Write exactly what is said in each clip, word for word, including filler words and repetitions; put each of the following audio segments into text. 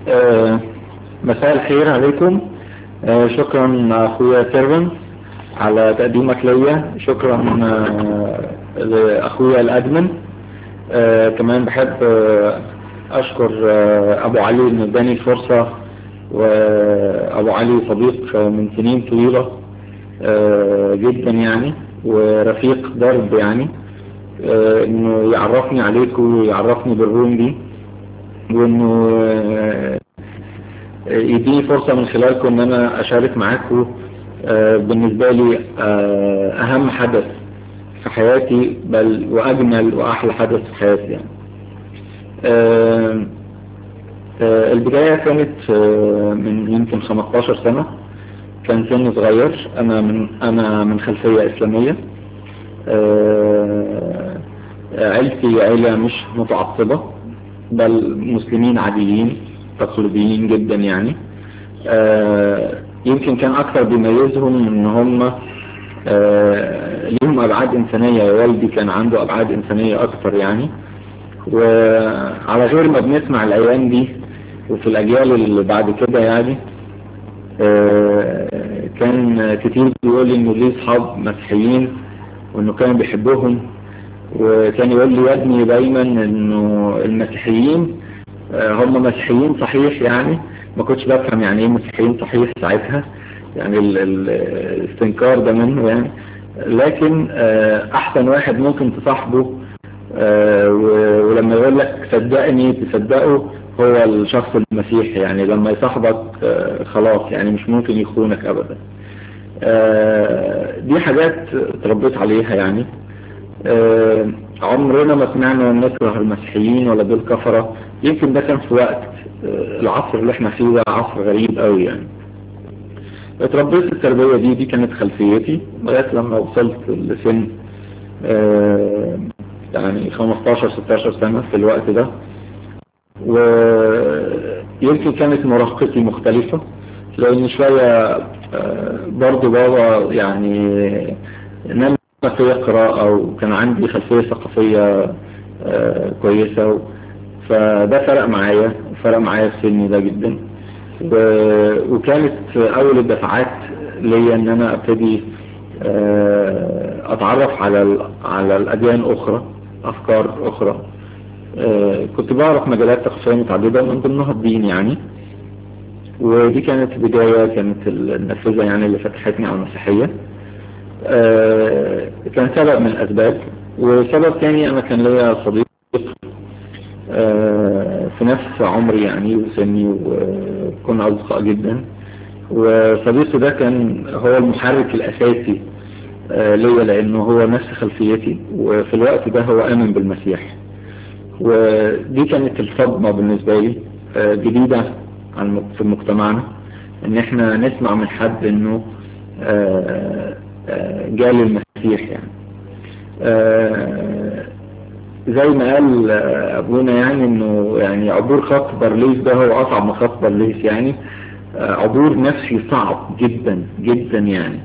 آه، مساء الخير عليكم. آه، شكرا اخويا سيرفن على تقديمك ليا. شكرا آه، لاخويا الادمن. آه، كمان بحب آه، اشكر آه، ابو علي انه اداني الفرصة، وابو علي صديق من سنين طويلة آه، جدا يعني، ورفيق درب يعني، آه، انه يعرفني عليكم ويعرفني بالروم دي، وانه آه، يديني فرصة من خلالكم ان انا اشارك معاكم آه، بالنسبة لي آه، اهم حدث في حياتي، بل واجمل واحلى حدث في حياتي يعني. آه، آه، البداية كانت آه، من يمكن خمستاشر سنة. كان سن صغير. انا من انا من خلفية اسلامية. آه، عيلتي عيلة مش متعصبة، بل مسلمين عاديين تقليديين جدا يعني. آه، يمكن كان اكثر بيميزهم ان هم آه، ليهم ابعاد انسانية. والدي كان عنده ابعاد انسانية اكثر يعني. وعلى غير ما بنسمع الايام دي وفي الاجيال اللي بعد كده يعني، آه، كان كتير بيقول لي انه ليه اصحاب مسيحيين وانه كان بيحبهم، وكان يقول لي يا ابني دايما انه المسيحيين هم مسيحيين صحيح يعني. ما كنتش بفهم يعني ايه مسيحيين صحيح ساعتها، يعني ال- ال- الاستنكار ده منه يعني. لكن احسن واحد ممكن تصاحبه ولما يقول لك صدقني تصدقه هو الشخص المسيحي يعني. لما يصاحبك خلاص يعني مش ممكن يخونك ابدا. دي حاجات اتربيت عليها يعني. آه عمرنا ما سمعنا نكره المسيحيين ولا دول كفرة. يمكن ده كان في وقت آه العصر اللي احنا فيه ده عصر غريب قوي يعني. اتربيت التربية دي دي كانت خلفيتي لغاية لما وصلت لسن آه يعني خمستاشر ستاشر سنة في الوقت ده. ويمكن كانت مراهقتي مختلفة، لان شوية آه برضو بابا يعني نام في يقرأ او كان عندي خلفية ثقافية آه كويسة، فده فرق معايا فرق معايا في سني ده جدا. وكانت اول الدفعات ليا ان انا ابتدي آه اتعرف على على الاديان اخرى، افكار اخرى. آه كنت بعرف مجالات ثقافية متعددة من ضمنها الدين يعني. ودي كانت بداية، كانت النافذة يعني اللي فتحتني على المسيحية. آه كان سبب من الأسباب. وسبب تاني أنا كان ليا صديق آه في نفس عمري يعني وسني، وكنا أصدقاء جدا. وصديقي ده كان هو المحرك الأساسي آه ليا، لأنه هو نفس خلفيتي، وفي الوقت ده هو آمن بالمسيح. ودي كانت الصدمة بالنسبة لي آه جديدة في مجتمعنا، ان احنا نسمع من حد انه آه جاء للمسيح يعني. آه زي ما قال ابونا يعني انه يعني عبور خط بارليس ده هو اصعب من خط بارليس يعني. آه عبور نفسي صعب جدا جدا يعني.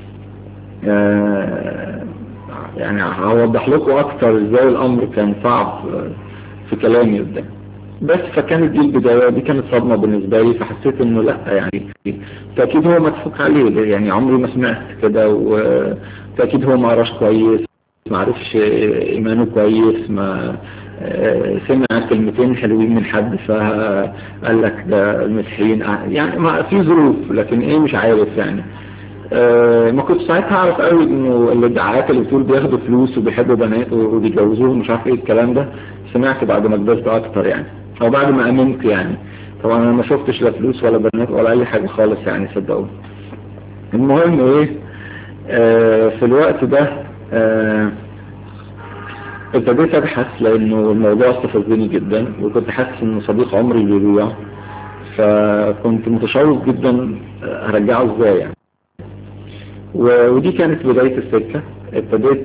آه يعني هوضح لكم اكتر ازاي الامر كان صعب في كلامي قدام. بس فكانت دي البداية، دي كانت صدمة بالنسبة لي. فحسيت انه لا يعني تأكيد هو مدفوق عليه يعني. عمري ما سمعت كده، وتأكيد هو ما قراش كويس، ما عرفش ايمانه كويس، ما سمع كلمتين حلوين من حد فقال لك ده المسيحيين يعني. ما في ظروف، لكن ايه مش عارف يعني. أه ما كنت ساعتها اعرف قوي انه الادعاءات اللي بتقول بياخدوا فلوس وبيحبوا بنات وبيجوزوهم مش عارف ايه الكلام ده. سمعت بعد ما كبرت اكتر يعني، او بعد ما امنت يعني. طبعا انا ما شفتش لا فلوس ولا بنات ولا اي حاجة خالص يعني، صدقوني. المهم ايه، أه في الوقت ده أه ابتديت ابحث، لانه الموضوع استفزني جدا، وكنت حاسس انه صديق عمري بيضيع. فكنت متشوق جدا هرجعه ازاي يعني. ودي كانت بداية السكة. ابتديت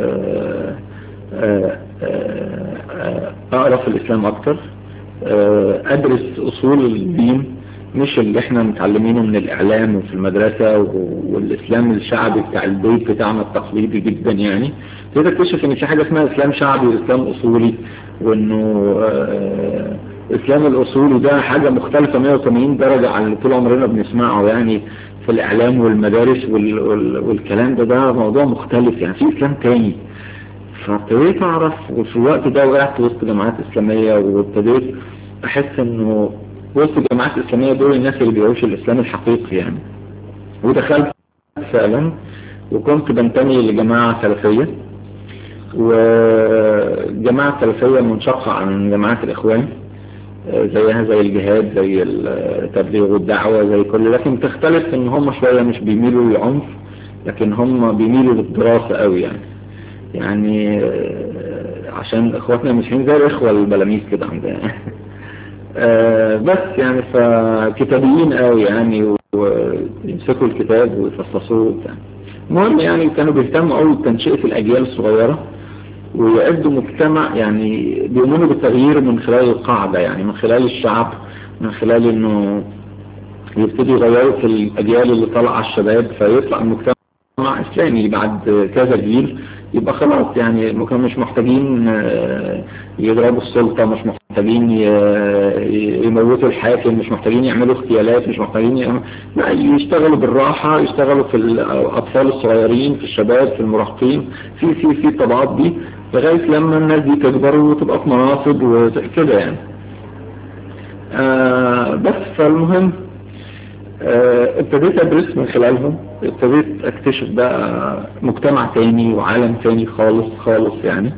اقرأ في الاسلام اكتر، ادرس اصول الدين، مش اللي احنا متعلمينه من الاعلام وفي المدرسة والاسلام الشعبي بتاع البيت بتاعنا التقليدي جدا يعني. ابتديت اكتشف ان في حاجة اسمها اسلام شعبي واسلام اصولي، وانه الاسلام الاصولي ده حاجة مختلفة مية وتمانين درجة عن اللي طول عمرنا بنسمعه يعني في الاعلام والمدارس وال... وال... والكلام ده ده موضوع مختلف يعني في اسلام تاني. فابتديت اعرف، وفي الوقت ده وقعت وسط جماعات اسلامية، وابتديت احس انه وسط الجماعات الاسلامية دول الناس اللي بيعيشوا الاسلام الحقيقي يعني. ودخلت فعلا وكنت بنتمي لجماعة سلفية، وجماعة سلفية منشقة عن جماعات الاخوان، زيها زي الجهاد زي التبليغ والدعوة زي كل، لكن تختلف ان هم شوية مش بيميلوا للعنف، لكن هم بيميلوا للدراسة قوي يعني. يعني عشان اخواتنا المسيحيين زي الاخوة البلاميذ كده عندنا بس يعني فكتابيين قوي يعني، ويمسكوا الكتاب ويفصصوه يعني. المهم يعني كانوا بيهتموا قوي بتنشئة الاجيال الصغيرة، ويعدوا مجتمع يعني بيؤمنوا بالتغيير من خلال القاعدة، يعني من خلال الشعب، من خلال انه يبتدي يغيروا في الاجيال اللي طلع الشباب، فيطلع المجتمع اسلامي بعد كذا جيل. يبقى خلاص يعني مش محتاجين يضربوا السلطة، مش محتاجين يموتوا الحاكم، مش محتاجين يعملوا اغتيالات، مش محتاجين يعملوا... لا، يشتغلوا بالراحة، يشتغلوا في الأطفال الصغيرين، في الشباب، في المراهقين، في في في الطبقات دي، لغاية لما الناس دي تكبر وتبقى في مناصب وكده يعني. آه بس فالمهم آه ابتديت ادرس من خلالهم، ابتديت اكتشف بقى مجتمع تاني وعالم تاني خالص خالص يعني.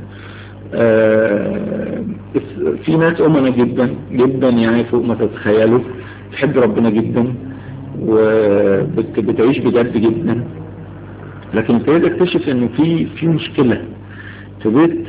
آه في ناس امنة جدا جدا يعني فوق ما تتخيلوا، تحب ربنا جدا وبتعيش بجد جدا، لكن ابتديت اكتشف ان في في مشكلة. ابتديت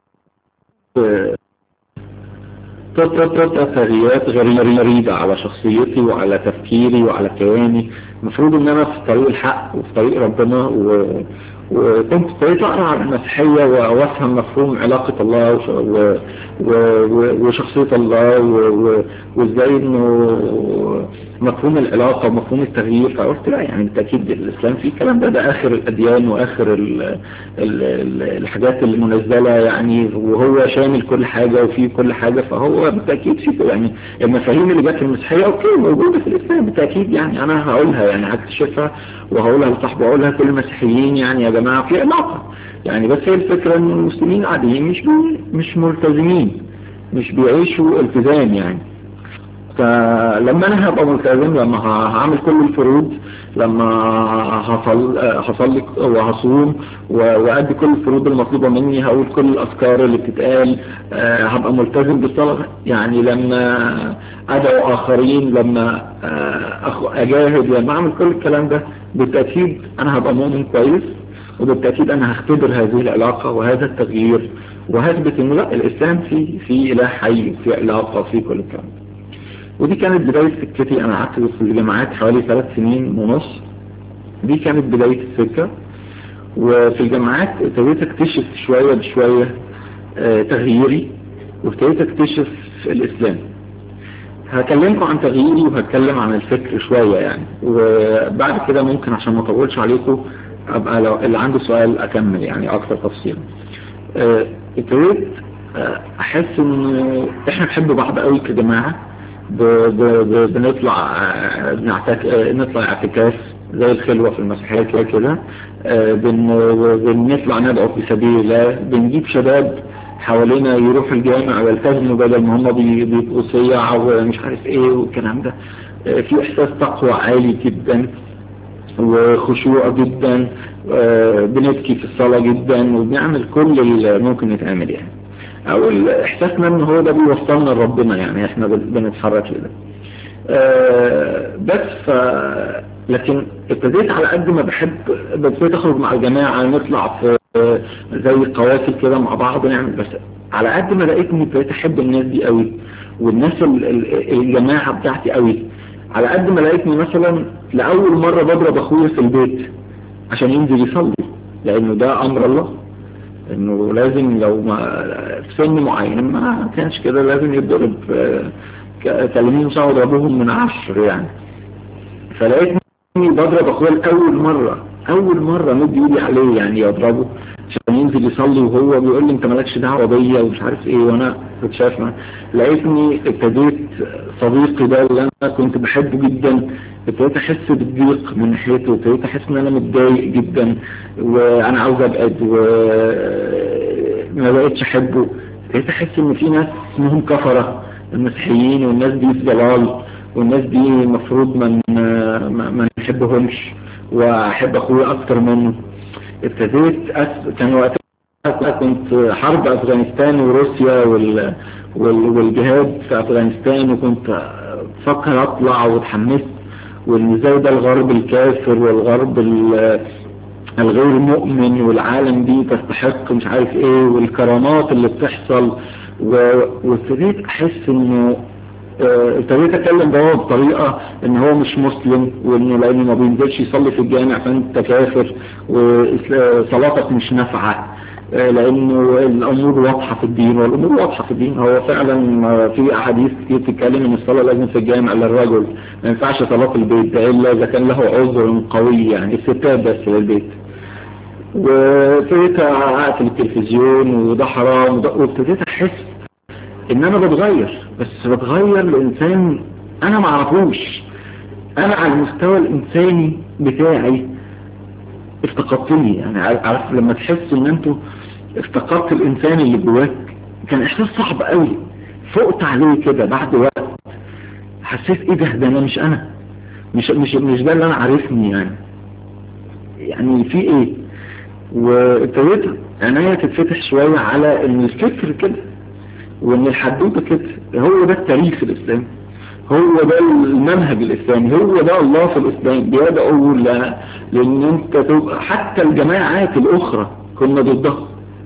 تغييرات غريبة على شخصيتي وعلى تفكيري وعلى كياني. المفروض ان انا في طريق الحق وفي طريق ربنا، و... وكنت ابتديت اقرا عن المسيحية وافهم مفهوم علاقة الله وش... و... و... وشخصية الله، و... وازاي انه مفهوم العلاقة ومفهوم التغيير. فقلت لا يعني بالتأكيد الاسلام فيه الكلام ده، ده اخر الاديان واخر ال... ال... الحاجات المنزلة يعني، وهو شامل كل حاجة وفيه كل حاجة، فهو بالتأكيد فيه يعني المفاهيم اللي جت في المسيحية اوكي موجودة في الاسلام بالتأكيد يعني. انا هقولها يعني هكتشفها وهقولها لصاحبي، هقولها كل المسيحيين يعني يا جماعة في علاقة يعني. بس هي الفكرة ان المسلمين عاديين مش مش ملتزمين، مش بيعيشوا التزام يعني. فلما انا هبقى ملتزم، لما هعمل كل الفروض، لما هصلي وهصوم وأدي كل الفروض المطلوبة مني، هقول كل الأذكار اللي بتتقال، هبقى ملتزم بالصلاة يعني. لما أدعو آخرين، لما أجاهد، لما أعمل كل الكلام ده، بالتأكيد أنا هبقى مؤمن كويس، وبالتأكيد أنا هختبر هذه العلاقة وهذا التغيير، وهثبت إنه لا، الإسلام فيه في إله حي، في علاقة، في كل الكلام. ودي كانت بداية سكتي. أنا قعدت في الجامعات حوالي ثلاث سنين ونص، دي كانت بداية السكة. وفي الجامعات ابتديت اكتشف شوية بشوية اه تغييري، وابتديت اكتشف الإسلام. هكلمكم عن تغييري وهتكلم عن الفكر شوية يعني، وبعد كده ممكن عشان ما اطولش عليكم أبقى لو اللي عنده سؤال أكمل يعني أكثر تفصيلا. اه ابتديت أحس إن إحنا بنحب بعض قوي كجماعة، بنطلع نعتك... نطلع اعتكاف زي الخلوة في المسيحية كده كده، بنطلع ندعو في سبيل الله، بنجيب شباب حوالينا يروحوا الجامع ويلتزموا بدل ما هم بيبقوا صياع ومش عارف ايه والكلام ده. في احساس تقوى عالي جدا وخشوع جدا، بنبكي في الصلاة جدا، وبنعمل كل اللي ممكن يتعمل يعني، او احساسنا ان هو ده بيوصلنا لربنا يعني، احنا بنتحرك لده. أه بس ف لكن ابتديت على قد ما بحب، ابتديت اخرج مع الجماعة، نطلع في زي القوافل كده مع بعض نعمل، بس على قد ما لقيتني ابتديت احب الناس دي قوي، والناس الجماعة بتاعتي قوي، على قد ما لقيتني مثلا لأول مرة بضرب اخويا في البيت عشان ينزل يصلي، لانه ده امر الله، انه لازم لو ما في سن معين ما كانش كده لازم يتضرب، كلمين صعود ابوهم من عشر يعني. فلقيتني بضرب اخويا اول مرة اول مرة مد ايدي عليه يعني يضربه عشان ينزل بيصلي وهو بيقول لي انت مالكش دعوه بيا ومش عارف ايه، وانا كنت شايف معاه. لقيتني ابتديت صديقي ده اللي انا كنت بحبه جدا ابتديت احس بالضيق من ناحيته، ابتديت احس ان انا متضايق جدا وانا عاوز ابعد وما بقتش احبه. ابتديت احس ان في ناس اسمهم كفره المسيحيين، والناس دي في ضلال، والناس دي المفروض ما ما نحبهمش واحب اخويا اكتر منه. ابتديت أس... كان وقتها كنت حرب افغانستان وروسيا وال... وال... والجهاد في افغانستان، وكنت بفكر اطلع واتحمست وان ازاي ده الغرب الكافر والغرب ال... الغير مؤمن والعالم دي تستحق مش عارف ايه والكرامات اللي بتحصل، و... وابتديت احس انه ابتديت اتكلم ده بطريقه ان هو مش مسلم، وانه لانه ما بينزلش يصلي في الجامع فانت كافر وصلاتك مش نافعه، لانه الامور واضحه في الدين، والامور واضحه في الدين. هو فعلا في احاديث كتير بتتكلم ان الصلاه لازم في الجامع للرجل، ما ينفعش صلاه البيت ده الا اذا كان له عذر قوي، يعني الستات بس للبيت. وابتديت اقفل التلفزيون وده حرام، وابتديت احس ان انا بتغير، بس بتغير لانسان انا ما اعرفوش. انا على المستوى الانساني بتاعي افتقدتني، يعني عارف لما تحس ان انتوا افتقدت الانسان اللي جواك، كان احساس صعب قوي. فقت عليه كده بعد وقت، حسيت ايه ده ده انا مش انا، مش مش مش ده اللي انا عارفني، يعني يعني في ايه. وابتديت عناية تتفتح شوية على ان الفكر كده، وان الحدوته كده، هو ده التاريخ الاسلامي، هو ده المنهج الاسلامي، هو ده الله في الاسلام بيدعو لان انت تبقى. حتى الجماعات الاخرى كنا ضدها،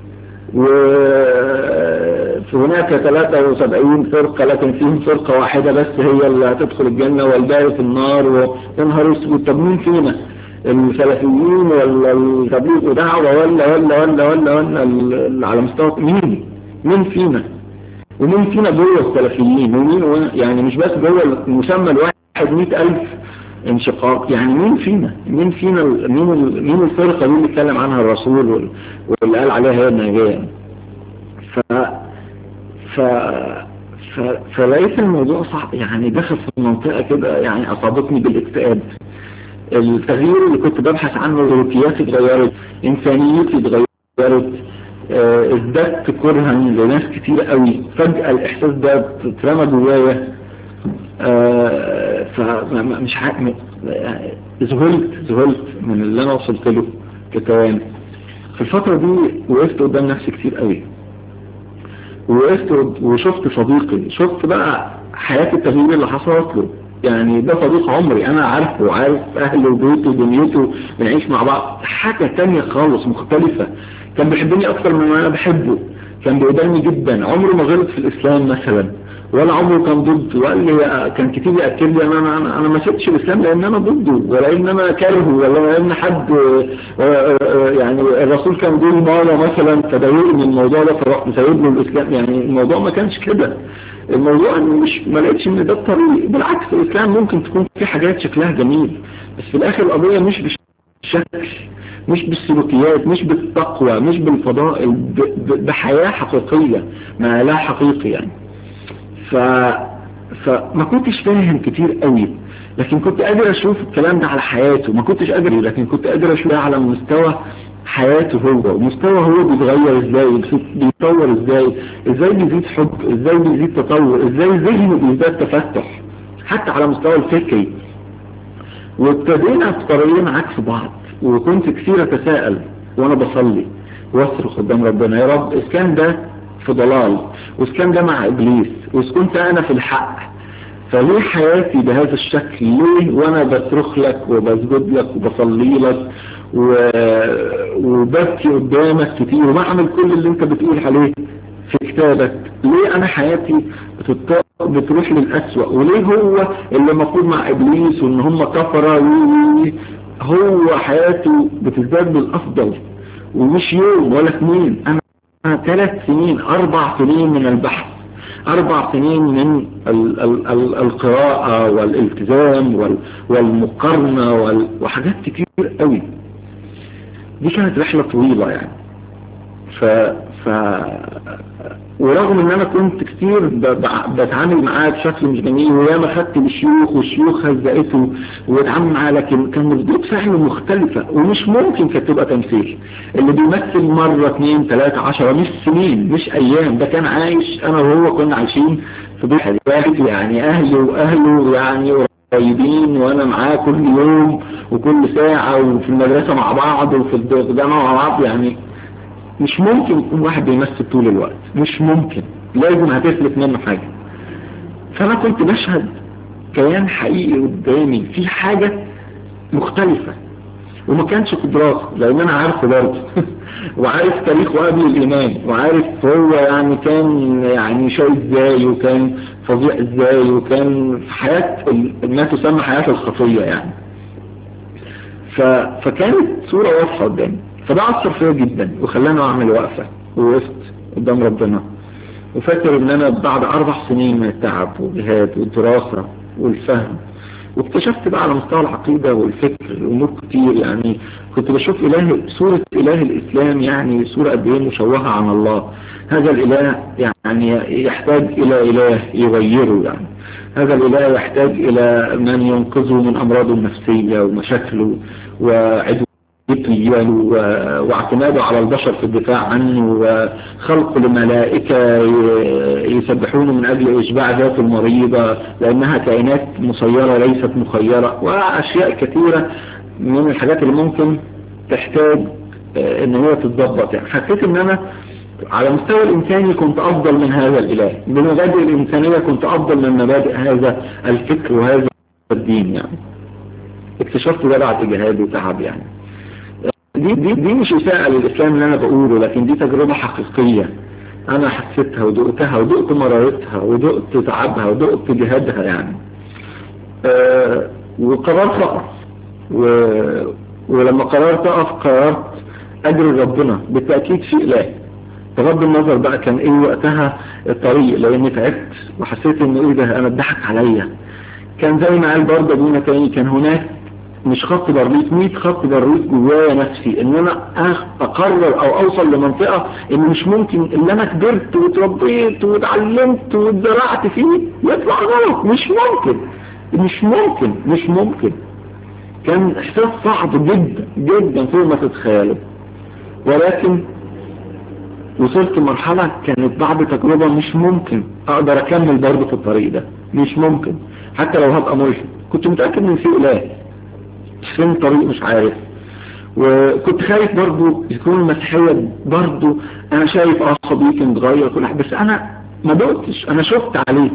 وهناك ثلاثة وسبعين فرقة لكن فيهم فرقة واحدة بس هي اللي هتدخل الجنة والباقي في النار، وينهار اسود. طب مين فينا السلفيين ولا التبليغ دعوة ولا ولا ولا ولا ولا على مستوى مين مين فينا؟ ومين فينا جوه السلفيين؟ ومين يعني مش بس جوه المسمى الواحد مئة ألف انشقاق، يعني مين فينا مين فينا مين مين الفرقة دي اللي اتكلم عنها الرسول واللي قال عليها هي النجاة؟ ف ف ف فلقيت الموضوع صعب، يعني دخل في منطقة كده يعني أصابتني بالاكتئاب. التغيير اللي كنت ببحث عنه، سلوكياتي اتغيرت، إنسانيتي اتغيرت، ازددت كرها لناس كتير قوي. فجأة الإحساس ده اترمى جوايا، فمش حق ذهلت ذهلت من اللي أنا وصلت له كتوان. في الفترة دي وقفت قدام نفسي كتير قوي، ووقفت وشفت صديقي، شفت بقى حياة التغيير اللي حصلت له. يعني ده صديق عمري، انا عارفه وعارف اهله وبيته ودنيته، بنعيش مع بعض حاجة تانية خالص مختلفة. كان بيحبني اكتر من ما انا بحبه، كان بيقدرني جدا، عمره ما غلط في الاسلام مثلا، ولا عمره كان ضد. وقال لي كان كتير يأكد لي انا انا انا ما سبتش الاسلام لان انا ضده، ولا ان انا كارهه، ولا لان حد يعني الرسول كان بيقول ماما مثلا فضايقني الموضوع ده فرحت سايب له الاسلام. يعني الموضوع ما كانش كده، الموضوع انه مش ما لقيتش ان ده الطريق. بالعكس الاسلام ممكن تكون في حاجات شكلها جميل، بس في الاخر القضيه مش بالشكل، مش بالسلوكيات، مش بالتقوى، مش بالفضائل، بحياه حقيقيه ما لا حقيقي يعني. ف فما كنتش فاهم كتير قوي، لكن كنت قادر اشوف الكلام ده على حياته. ما كنتش قادر، لكن كنت قادر اشوفه على مستوى حياته هو، ومستوى هو بيتغير ازاي، بيتطور ازاي، ازاي بيزيد حب، ازاي بيزيد تطور، ازاي ذهنه بيزداد تفتح حتى على مستوى الفكري. وابتدينا في طريقين عكس بعض، وكنت كثير اتساءل وانا بصلي واصرخ قدام ربنا، يا رب اذا كان ده في ضلال، واذا كان ده مع ابليس، واذا كنت انا في الحق، فليه حياتي بهذا الشكل؟ ليه وانا بصرخ لك وبسجد لك وبصلي لك و... وببكي قدامك كتير وبعمل كل اللي انت بتقول عليه في كتابك، ليه انا حياتي بتط... بتروح للأسوأ؟ وليه هو اللي المفروض مع ابليس وان هم كفرة هو حياته بتزداد بالافضل؟ ومش يوم ولا اثنين، انا ثلاث سنين اربع سنين من البحث، اربع سنين من ال ال ال القراءة والالتزام وال والمقارنة وال وحاجات كتير قوي. دي كانت رحلة طويلة يعني. ف... ف ورغم ان انا كنت كتير ب... ب... بتعامل معاه بشكل مش جميل، وياما خدت بالشيوخ والشيوخ هزقته واتعامل معاه، لكن كان ردود فعله مختلفة ومش ممكن كانت تبقى تمثيل. اللي بيمثل مرة اثنين ثلاثة عشرة مش سنين مش ايام، ده كان عايش، انا وهو كنا عايشين في بيت واحد، يعني اهلي واهله يعني قريبين، وانا معاه كل يوم وكل ساعة، وفي المدرسة مع بعض وفي الجامعة مع بعض. يعني مش ممكن يكون واحد بيمثل طول الوقت، مش ممكن، لازم هتفلت منه حاجة. فانا كنت بشهد كيان حقيقي قدامي في حاجة مختلفة، وما كانش قدراته لان انا عارفه برضه وعارف تاريخه قبل الايمان، وعارف هو يعني كان يعني شاي ازاي، وكان فظيع ازاي، وكان في حياة ما تسمى حياة الخطية يعني. ف... فكانت صورة واضحة قدامي، فده أثر فيا جدا وخلاني أعمل وقفة ووقفت قدام ربنا. وفاكر ان انا بعد اربع سنين من التعب والجهاد والدراسة والفهم، واكتشفت بقى على مستوى العقيدة والفكر امور كتير، يعني كنت بشوف اله، صورة اله الاسلام يعني صورة قد ايه مشوهة عن الله. هذا الاله يعني يحتاج الى اله يغيره، يعني هذا الاله يحتاج الى من ينقذه من امراضه النفسية ومشاكله وعدوه واعتماده على البشر في الدفاع عنه، وخلق لملائكة يسبحون من أجل إشباع ذات المريضة لأنها كائنات مسيرة ليست مخيرة، وأشياء كثيرة من الحاجات اللي ممكن تحتاج ان هي تتضبط. يعني حسيت ان انا على مستوى الإنساني كنت أفضل من هذا الإله، بمبادئ الإنسانية كنت أفضل من مبادئ هذا الفكر وهذا الدين. يعني اكتشفت ده بعد جهاد وتعب. يعني دي, دي, دي مش إساءة للإسلام اللي أنا بقوله، لكن دي تجربة حقيقية أنا حسيتها ودقتها ودقت مرارتها ودقت تعبها ودقت جهادها. يعني أه وقررت أقف، ولما قررت أقف قررت أجري ربنا بالتأكيد في إله. بغض النظر بقى كان إيه وقتها الطريق، لأني تعبت وحسيت إنه إيه ده أنا اتضحك عليا. كان زي ما قال برضه ابونا تاني، كان هناك مش خط برليط، مية خط برليط جوايا نفسي، ان انا اقرر او اوصل لمنطقة ان مش ممكن اللي انا كبرت وتربيت واتعلمت واتزرعت فيه يطلع غلط. مش ممكن مش ممكن مش ممكن كان احساس صعب جدا جدا فوق ما تتخيلوا. ولكن وصلت مرحلة كانت بعد تجربة مش ممكن اقدر اكمل برضه في الطريق ده، مش ممكن حتى لو هبقى ملحد. كنت متأكد ان في اله، فين طريق مش عارف. وكنت خايف برضو يكون المسيحية برضو انا شايف اه صديقي متغير كل حاجة، بس انا ما دقتش، انا شفت عليك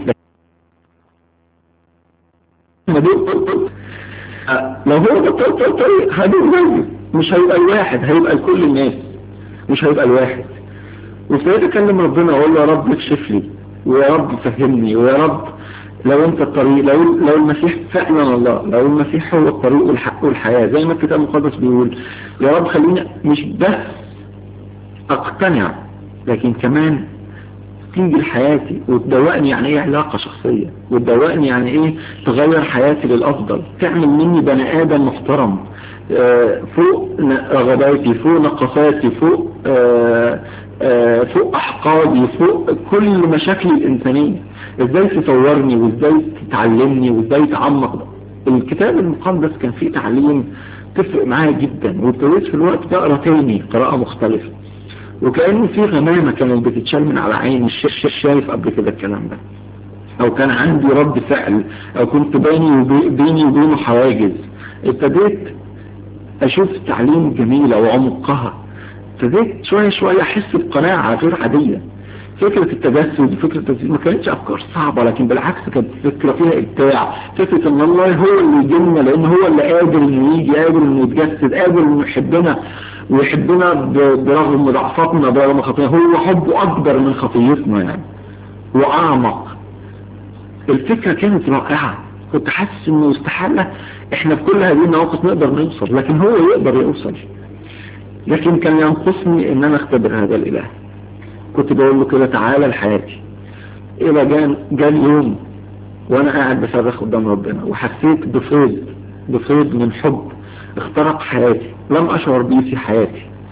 ما دقت. لو هو بطلت الطريق هدوق زيه، مش هيبقى الواحد، هيبقى لكل الناس، مش هيبقى الواحد. وابتديت اكلم ربنا واقول له يا رب اكشف لي، ويا رب فهمني، ويا رب لو انت الطريق، لو لو المسيح فعلا الله، لو المسيح هو الطريق والحق والحياة زي ما الكتاب المقدس بيقول، يا رب خليني مش بس اقتنع لكن كمان تيجي لحياتي وتدوقني يعني ايه علاقة شخصية، وتدوقني يعني ايه تغير حياتي للافضل، تعمل مني بني ادم محترم فوق رغباتي، فوق نقصاتي، فوق فوق احقادي، فوق كل مشاكلي الانسانية. ازاي تطورني وازاي تتعلمني وازاي تعمق. الكتاب المقدس كان فيه تعليم تفرق معايا جدا، وابتديت في الوقت ده اقرا تاني قراءة مختلفة، وكأنه في غمامة كانت بتتشال من على عيني، مش شايف قبل كده الكلام ده، او كان عندي رد فعل، او كنت بيني وبيني وبينه حواجز. ابتديت اشوف التعليم جميلة وعمقها، ابتديت شوية شوية احس بقناعة غير عادية. فكرة التجسد وفكرة التجسد ما كانتش افكار صعبة، لكن بالعكس كانت فكرة فيها ابداع. فكرة ان الله هو اللي يجينا، لان هو اللي قادر انه يجي، قادر انه يتجسد، قادر انه يحبنا ويحبنا برغم ضعفاتنا برغم خطيئتنا. هو حبه اكبر من خطيئتنا يعني، واعمق. الفكرة كانت رائعة، كنت حاسس انه استحالة احنا في كل هذه المواقف نقدر نوصل، لكن هو يقدر يوصل. لكن كان ينقصني ان انا اختبر هذا الاله. كنت بقول له كده تعالى لحياتي. الى جان جان يوم وانا قاعد بصرخ قدام ربنا، وحسيت بفيض بفيض من حب اخترق حياتي لم اشعر بيه في حياتي.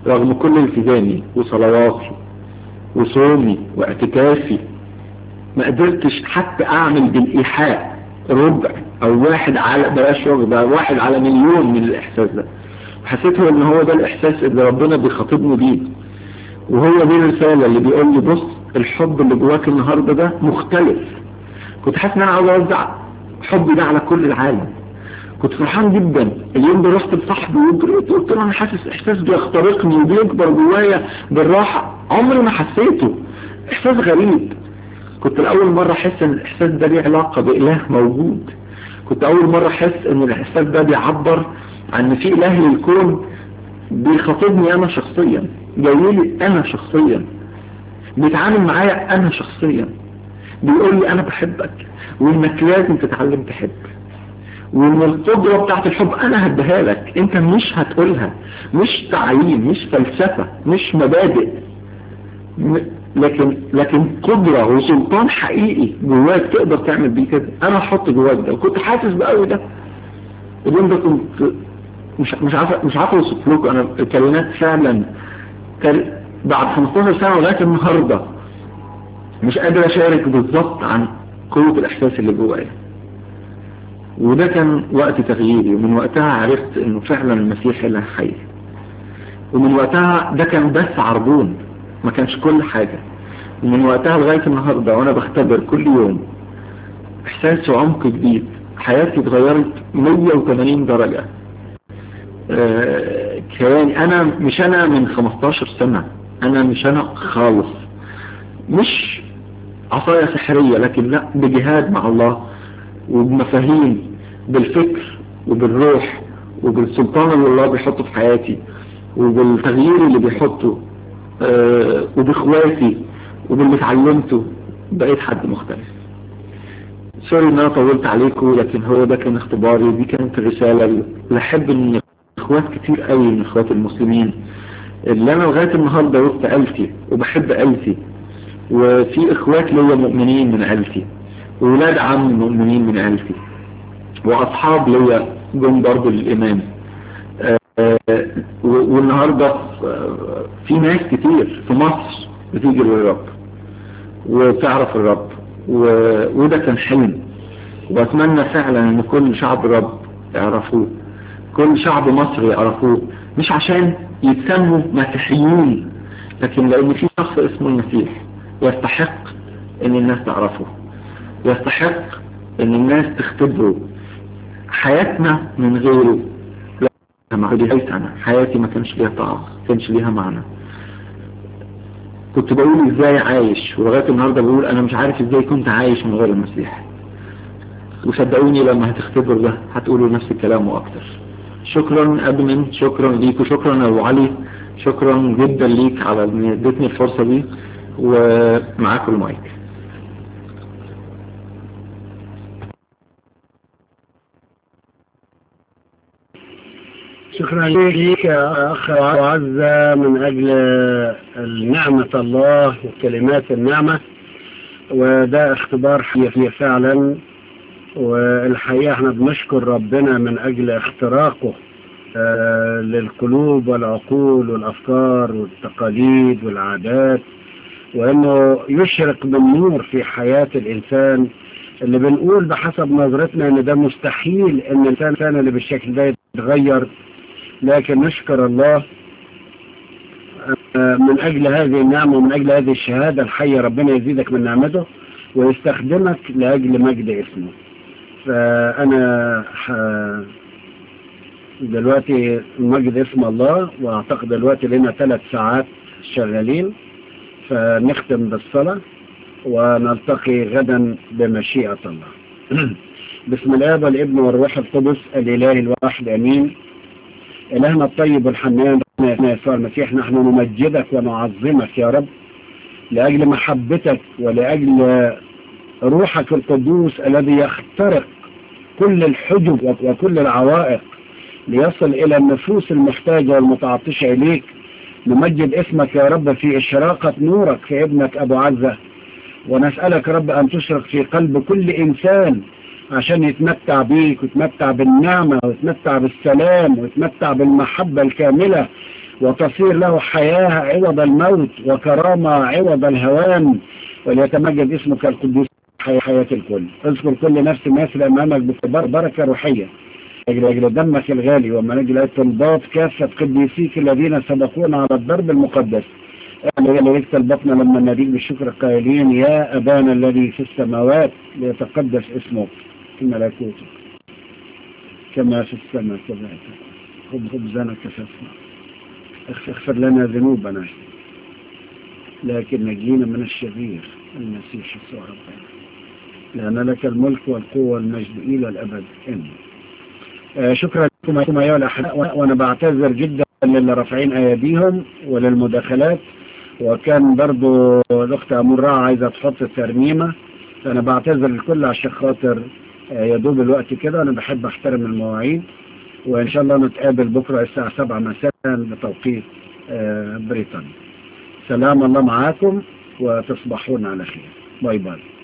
رغم كل التزامي وصلواتي وصومي واعتكافي ما قدرتش حتى اعمل بالايحاء ربع او واحد على بلاش ربع واحد على مليون من الاحساس ده. حسيته ان هو ده الاحساس اللي ربنا بيخاطبني بيه، وهو دي الرسالة اللي بيقول لي بص الحب اللي جواك النهاردة ده مختلف. كنت حاسس ان انا عاوز اوزع حبي ده على كل العالم. كنت فرحان جدا. اليوم ده رحت لصاحبي وقلت له انا حاسس احساس بيخترقني وبيكبر جوايا بالراحة عمري ما حسيته، احساس غريب. كنت الاول مرة احس ان الاحساس ده ليه علاقة باله موجود. كنت اول مرة احس ان الاحساس ده بيعبر عن في اله للكون بيخاطبني انا شخصيا، جايلي انا شخصيا، بيتعامل معايا انا شخصيا، بيقول لي انا بحبك وانك لازم تتعلم تحب، وان القدرة بتاعت الحب انا هديها لك، انت مش هتقولها، مش تعليم، مش فلسفة، مش مبادئ، لكن لكن قدرة وسلطان حقيقي جواك تقدر تعمل بيه كده. انا هحط جواك ده، وكنت حاسس بقوي ده. اليوم ده كنت مش مش عارف مش عارف اوصف لكم انا الكلمات فعلا. بعد خمستاشر سنة لغاية النهاردة مش قادر اشارك بالظبط عن قوة الاحساس اللي جوايا. وده كان وقت تغييري، ومن وقتها عرفت انه فعلا المسيح اله حي. ومن وقتها ده كان بس عربون، ما كانش كل حاجة. ومن وقتها لغاية النهاردة وانا بختبر كل يوم احساس وعمق جديد. حياتي اتغيرت مية وتمانين درجة. آه كان انا مش انا من خمستاشر سنة، انا مش انا خالص، مش عصاية سحرية، لكن لا، بجهاد مع الله وبمفاهيم، بالفكر وبالروح وبالسلطان اللي الله بيحطه في حياتي وبالتغيير اللي بيحطه، آه وباخواتي وباللي اتعلمته، بقيت حد مختلف. سوري ان انا طولت عليكم، لكن هو ده كان اختباري، دي كانت الرسالة اللي احب ان اخوات كتير قوي من اخوات المسلمين اللي انا لغاية النهاردة وسط عيلتي وبحب عيلتي، وفي اخوات ليا مؤمنين من عيلتي، وولاد عمي مؤمنين من عيلتي، واصحاب ليا جم برضه للامام. والنهاردة في ناس كتير في مصر بتيجي للرب وتعرف الرب، وده كان حلم. واتمنى فعلا ان كل شعب الرب يعرفوه، كل شعب مصر يعرفوه، مش عشان يتسموا مسيحيين، لكن لان في شخص اسمه المسيح يستحق ان الناس تعرفه، يستحق ان الناس تختبره. حياتنا من غيره لا معديهاش. انا حياتي ما كانش ليها طعم، ما كانش ليها معنى. كنت بقول ازاي عايش، ولغاية النهاردة بقول انا مش عارف ازاي كنت عايش من غير المسيح. وصدقوني لما هتختبر ده هتقولوا نفس الكلام واكتر. شكرا ادمن، شكرا ليك، وشكرا ابو علي، شكرا جدا ليك على ان اديتني الفرصة دي. ومعاكم المايك. شكرا لك يا أخ عزة من أجل نعمة الله وكلمات النعمة، وده اختبار حقيقي فعلا. والحقيقة احنا بنشكر ربنا من أجل اختراقه آه للقلوب والعقول والأفكار والتقاليد والعادات، وأنه يشرق بالنور في حياة الإنسان اللي بنقول بحسب نظرتنا أن ده مستحيل أن الإنسان اللي بالشكل ده يتغير. لكن نشكر الله من أجل هذه النعمة ومن أجل هذه الشهادة الحية. ربنا يزيدك من نعمته ويستخدمك لأجل مجد اسمه. فأنا دلوقتي مجد اسم الله، وأعتقد دلوقتي لنا ثلاث ساعات شغالين، فنختم بالصلاة ونلتقي غدا بمشيئة الله. بسم الله والابن والروح القدس الإله الواحد أمين. إلهنا الطيب والحنان يسوع المسيح، نحن نمجدك ونعظمك يا رب لأجل محبتك ولأجل روحك القدوس الذي يخترق كل الحجب وكل العوائق ليصل إلى النفوس المحتاجة والمتعطشة إليك. نمجد اسمك يا رب في إشراقة نورك في ابنك أبو عزة، ونسألك رب أن تشرق في قلب كل إنسان عشان يتمتع بيك ويتمتع بالنعمة ويتمتع بالسلام ويتمتع بالمحبة الكاملة وتصير له حياة عوض الموت وكرامة عوض الهوان، وليتمجد اسمك القدوس حياة الكل. اذكر كل نفس ماثل أمامك ببركة روحية أجل دمك الغالي، ومن أجل طلبات كافة قديسيك الذين سبقونا على الضرب المقدس. ليك طلبتنا لما نريد بالشكر قائلين يا أبانا الذي في السماوات ليتقدس اسمك، في ملكوتك كما في السماء كذلك. خبزنا كفافنا، اغفر لنا ذنوبنا لكن نجينا من الشرير المسيح يسوع ربنا، لأن لك الملك والقوة والمجد إلى الأبد. آمين. آه شكرا لكم أيها الأحباء، وأنا بعتذر جدا للي رافعين أيديهم وللمداخلات، وكان برضو الأخت أمورة عايزة تحط الترميمة، فأنا بعتذر الكل عشان خاطر آه يدوب الوقت كده. أنا بحب أحترم المواعيد، وإن شاء الله نتقابل بكرة الساعة سبعة مساء بتوقيت آه بريطانيا. سلام الله معاكم وتصبحون على خير. باي باي.